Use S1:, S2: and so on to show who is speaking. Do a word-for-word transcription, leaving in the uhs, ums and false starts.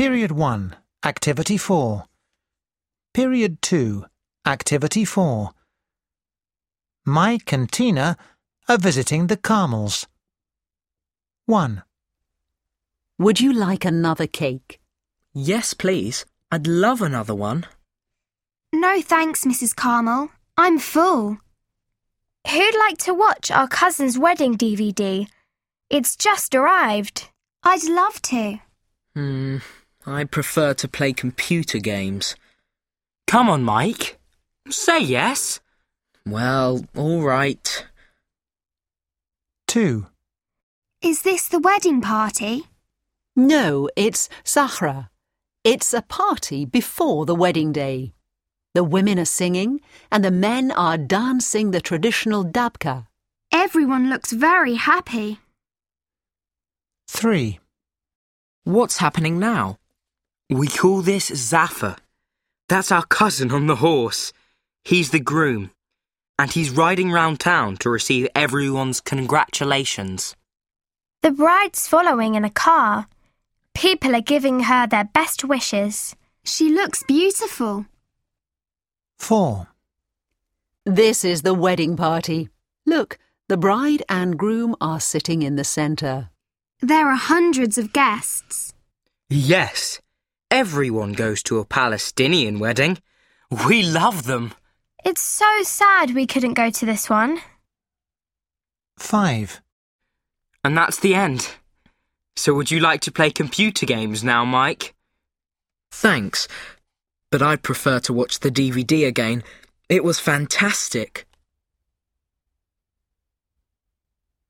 S1: Period one, Activity four. Period two, Activity four. Mike and Tina are visiting the Carmels. one.
S2: Would you like another cake?
S3: Yes, please. I'd love another one.
S4: No thanks, Missus Carmel. I'm full. Who'd like to watch our cousin's wedding D V D? It's just arrived. I'd love to.
S3: Hmm, I prefer to play computer games. Come on, Mike. Say yes. Well, all right.
S1: two.
S4: Is this the wedding party?
S2: No, it's Sahra. It's a party before the wedding day. The women are singing and the men are dancing the traditional dabka.
S4: Everyone looks very happy.
S1: three.
S3: What's happening now? We call this Zafar. That's our cousin on the horse. He's the groom, and he's riding round town to receive everyone's congratulations.
S4: The bride's following in a car. People are giving her their best wishes. She looks beautiful.
S1: four.
S2: This is the wedding party. Look, the bride and groom are sitting in the centre.
S4: There are hundreds of guests.
S3: Yes, everyone goes to a Palestinian wedding. We love them.
S4: It's so sad we couldn't go to this one.
S1: five.
S3: And that's the end. So would you like to play computer games now, Mike? Thanks, but I'd prefer to watch the D V D again. It was fantastic.